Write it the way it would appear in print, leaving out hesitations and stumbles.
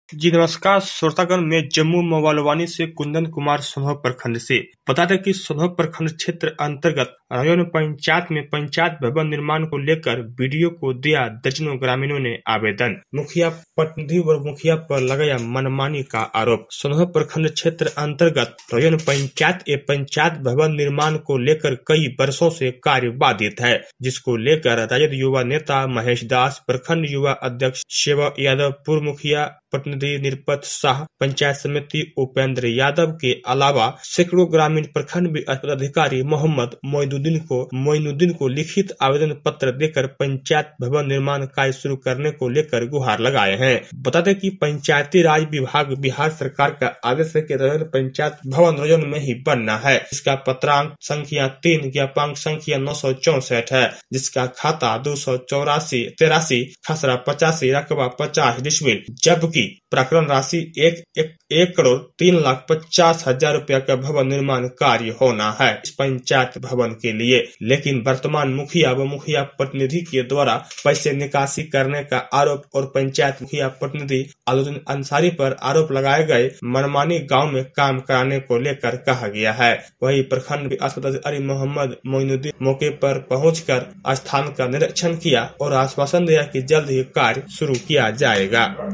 जी नमस्कार श्रोतागण, मैं जम्मू मोबालवानी से कुंदन कुमार सोनभद्र प्रखंड से बता दें कि सोनभद्र प्रखंड क्षेत्र अंतर्गत रयोन पंचायत में पंचायत भवन निर्माण को लेकर बीडीओ को दिया दर्जनों ग्रामीणों ने आवेदन। मुखिया प्रतिनिधि व मुखिया पर लगाया मनमानी का आरोप। सोनभद्र प्रखंड क्षेत्र अंतर्गत रयोन पंचायत भवन निर्माण को लेकर कई वर्षों से कार्य बाधित है, जिसको लेकर राजद युवा नेता महेश दास, प्रखंड युवा अध्यक्ष सेवक यादव, पूर्व मुखिया प्रतिनिधि निरपत शाह, पंचायत समिति उपेंद्र यादव के अलावा सैकड़ों ग्रामीण प्रखंड अधिकारी मोहम्मद मोइनुद्दीन को लिखित आवेदन पत्र देकर पंचायत भवन निर्माण कार्य शुरू करने को लेकर गुहार लगाए हैं। बता दें कि पंचायती राज विभाग बिहार सरकार का आदेश है कि रयोन पंचायत भवन रयोन में ही बनना है। इसका पत्रांक संख्या 3 ज्ञापांक संख्या 964 है, जिसका खाता 284 खसरा 85 रकबा 50 डिसमिल, जबकि प्रकरण राशि 1,03,50,000 रुपया का भवन निर्माण कार्य होना है इस पंचायत भवन के लिए। लेकिन वर्तमान मुखिया व मुखिया प्रतिनिधि के द्वारा पैसे निकासी करने का आरोप और पंचायत मुखिया प्रतिनिधि अलाउद्दीन अंसारी पर आरोप लगाए गए मनमानी गांव में काम कराने को लेकर कहा गया है। वही प्रखंड अधिकारी मोहम्मद मोइनुद्दीन मौके पर पहुंचकर स्थान का निरीक्षण किया और आश्वासन दिया कि जल्द ही कार्य शुरू किया जाएगा।